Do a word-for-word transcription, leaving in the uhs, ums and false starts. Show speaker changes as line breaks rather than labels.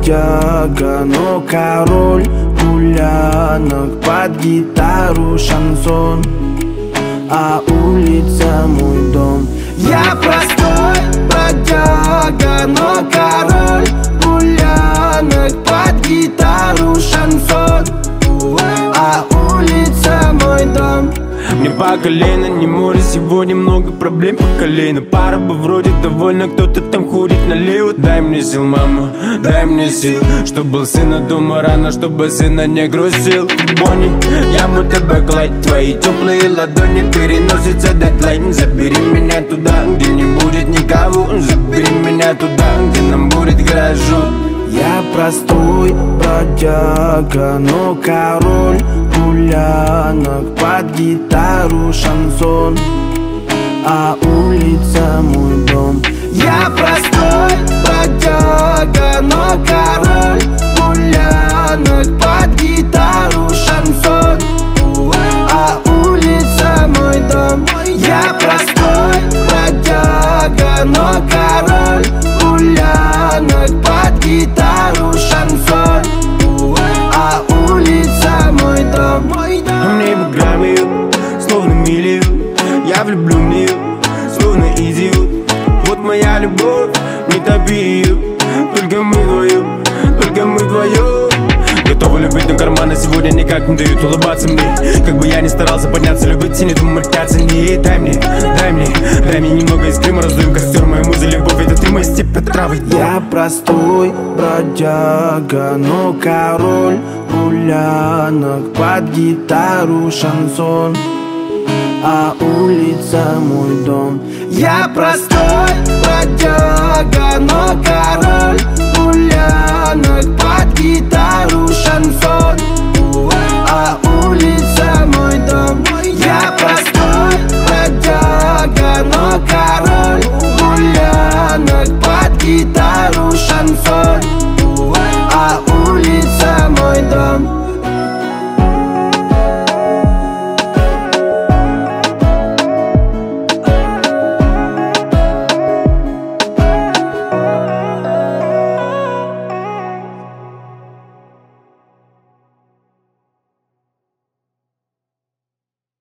бродяга, но король гулянок, под гитару шансон, а улица мой дом. Я простой бродяга, но король гулянок, под гитару шансон, а улица мой дом.
Мне по колено, не море, сегодня много проблем по колено. Пара бы вроде довольна, кто-то там курит налево. Дай мне сил, мама, дай мне сил, чтоб был сына дома рано, чтобы сына не грустил. Бонни, я мой тебе гладь, твои теплые ладони переносятся дедлайн. Забери меня туда, где не будет никого, забери меня туда, где нам будет хорошо.
Я простой бродяга, но король гулянок, под гитару шансон, а улица мой дом. Я простой бродяга, но король гулянок, под гитару шансон, а улица мой дом. Я простой бродяга, но король гулянок, под гитару шансон, а улица мой дом.
А мне бы граммы, словно мили, я влюблю в нее, словно идиот. Вот моя любовь, не топи ее, только мы вдвоем, только мы вдвоем. Готовы любить, но карманы сегодня никак не дают улыбаться мне. Как бы я ни старался подняться, любить и не думать о цене. Дай мне, дай мне, дай мне немного искры, мы раздуем костер. Моя муза, любовь, это ты, моя степь, травы.
Я простой бродяга, но король гулянок, под гитару шансон, а улица мой дом. Я простой бродяга, но король